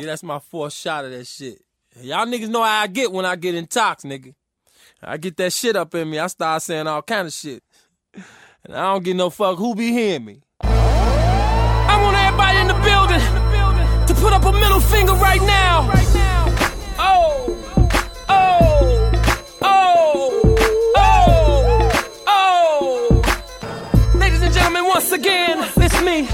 that's my fourth shot of that shit. Y'all niggas know how I get when I get in tox, nigga. I get that shit up in me. I start saying all kind of shit. And I don't give no fuck who be hearing me. I want everybody in the building to put up a middle finger right now. Oh, oh, oh, oh, oh. Ladies and gentlemen, once again, it's me.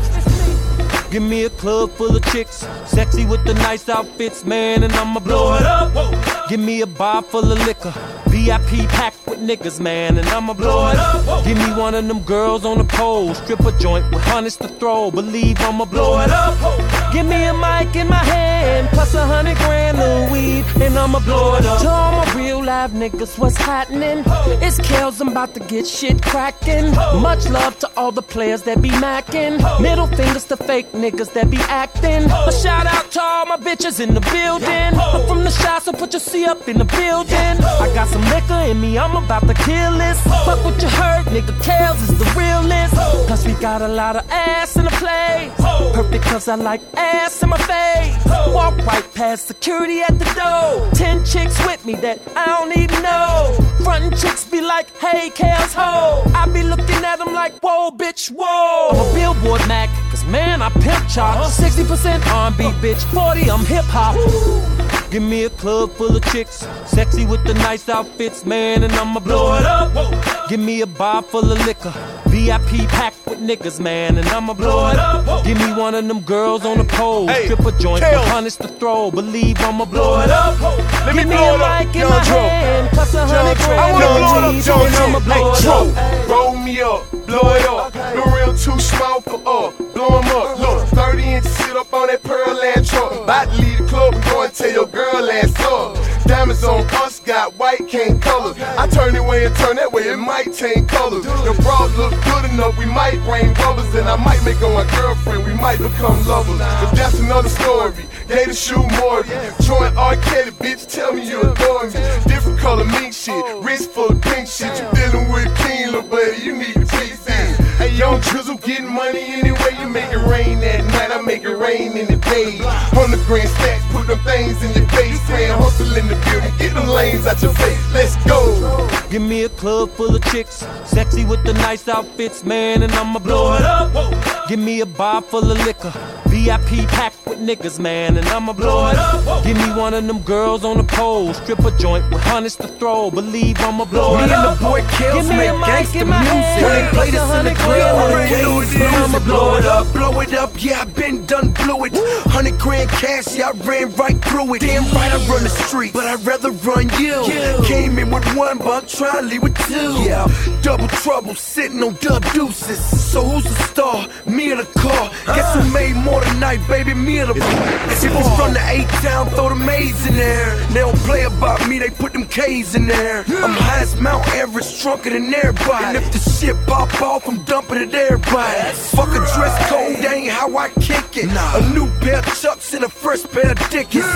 Give me a club full of chicks, sexy with the nice outfits, man, and I'ma blow it up. Give me a bar full of liquor, VIP packed with niggas, man, and I'ma blow it up. Give me one of them girls on the pole, strip a joint with hundreds to throw, believe I'ma blow it up. Give me a mic in my hand, plus 100 grand of weed, and I'ma blow it up. To all my real live niggas, what's happening? It's Kels, I'm about to get shit cracking. Much love to all the players that be macking. Middle fingers to fake niggas that be acting. A shout out to all my bitches in the building. I'm from the shop, so put your C up in the building. I got some liquor in me, I'm about to kill this. Fuck what you heard, nigga, Kels is the realest. Plus we got a lot of ass in the place. Perfect cause I like ass in my face. Walk right past security at the door. 10 chicks with me that I don't even know. Frontin' chicks be like, hey, Kels, ho. I be looking at them like, whoa, bitch, whoa. I'm a Billboard Mac, cause man, I pimp chop. 60% R&B, bitch, 40, I'm hip hop. Give me a club full of chicks, sexy with the nice outfits, man, and I'ma blow it up. Give me a bar full of liquor, VIP packed with niggas, man, and I'ma blow it up. Give me one of them girls on the pole, strip a joint with hundreds to throw, believe I'ma blow it up. Give me a mic in my hand, plus 100 grand on weed, and I'ma blow it up. Roll me up, blow it up. The real too small for blow 'em up. Look, 30 inches sit up on that pearl land truck. About to leave the club and go and tell your girl ass up. Diamonds on us, got white, can't colors. I turn it way and turn that way, it might change colors. Your bra look good enough, we might bring bubbles. And I might make her my girlfriend, we might become lovers. But that's another story, Gator shoe Morty. Joint R. Kelly, bitch, tell me you adore me. Different color mink shit, wrist full of pink shit. You dealing with King, little buddy, you need to take this. Hey, young Drizzle, getting money anyway. You make it rain at night, I make it rain in the day. 100 grand stacks, put them things in your face. Grand hustle in the building, get them lanes out your face. Let's go. Give me a club full of chicks, sexy with the nice outfits, man, and I'ma blow it up. Give me a bar full of liquor, VIP packed with niggas, man, and I'ma blow it up. Give me one of them girls on the pole, strip a joint with hundreds to throw, believe I'ma blow it up. Me and the boy Kels make gangsta music. When they play this in the club, all the gangsters I'ma blow it up, blow it up. Yeah, I been done blew it. 100 grand cash, yeah, I ran right through it. Damn right, I run the street, but I'd rather run you. Came in with one, but I'm trying to leave with two. Yeah, double trouble, sitting on dub deuces. So who's the star? Me or the car? Guess who made more tonight, baby? Me or the If it's from the A-Town, throw the maids in there. They don't play about me, they put them K's in there. I'm highest Mount Everest, drunker than everybody. And if the shit pop off, I'm dumping it everybody. Fuck a dress code, that ain't how I kick it. A new pair of Chucks and a fresh pair of Dickies.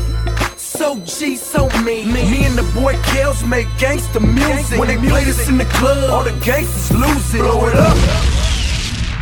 So G, so me. Me and the boy Kels make gangsta music. When they play this in the club, all the gangsters lose it. Blow it up.